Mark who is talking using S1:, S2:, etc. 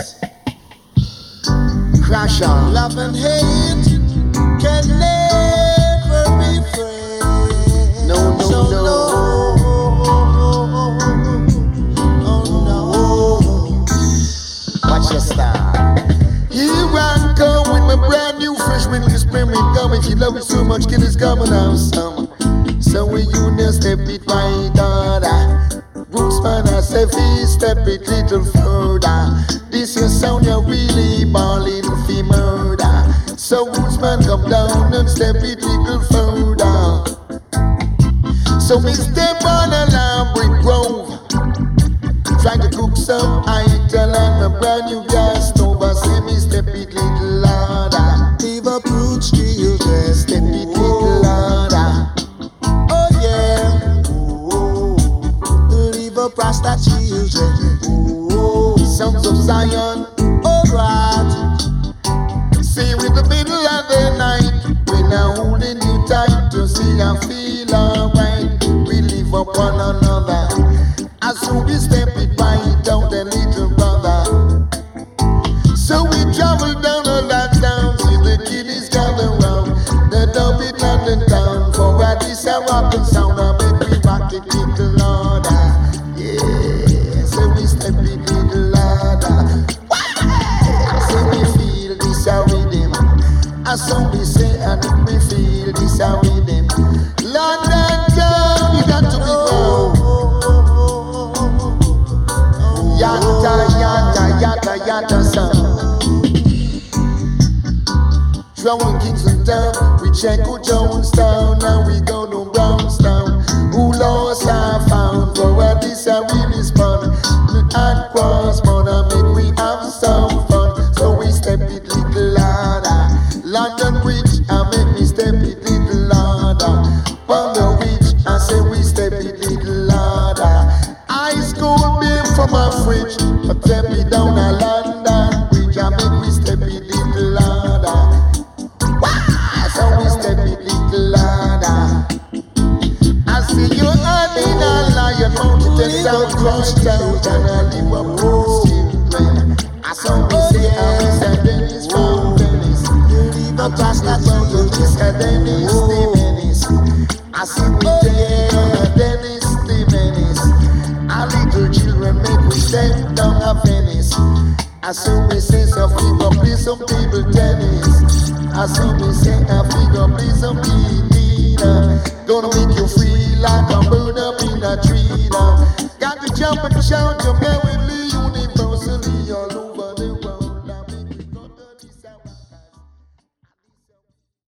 S1: Crash on.
S2: Love and hate can never be friends.
S1: No, no,
S2: So
S1: no.
S2: Oh no.
S1: Watch your style.
S2: Here I come with my brand new freshman experiment gum. If you love it so much, get this gum and have some. So we you now step it right order. Rootsman I say fee step it little further. This your sound you're really balling for murder. So Rootsman come down and step it little further. So me step on a Lambrick Grove, trying to cook some ital and a brand new gas stove. I say me step it little harder. Leave a brooch to you, just step it little harder. Oh yeah, leave a Rasta children. Sons of Zion, alright. See with the middle of the night, when I'm holding you tight to see I feel alright. We live up one another. As soon we step it right down the little brother. So we travel down a lot down, see the kiddies gather round. The Dublin London town for a this a rockin' sound. I make we rock it little harder. Yeah, so we step it little harder. So we feel this a rhythm. As soon we say and we feel this a rhythm. London town, you got to be proud. Yata, yata, yata, yata sound. Drawing Kingston town, we check out Jonestown, now we go to Brownstown. Who lost I found, for what this I really spun. And cross, I make we have some fun. So we step it little harder. London Bridge, I make me step it little harder. On the Ridge, I say we step it little harder. High school beer from a fridge, but step it down a London Bridge, I make we step it little harder. So we step it little harder. I see you in a lion mountain, South Crosstown, and I live up close children. I saw me say I'm Mr. Dennis from Venice. I'm just not you, Mr. Dennis, the Venice. I see me there, Dennis, the Venice. Our little children make we step down a Venice. I saw me say so figure play some table tennis. I saw me say I figure play some Medina. Gonna make you feel like I'm burned up in a tree now. Got to jump and shout your merrily universe.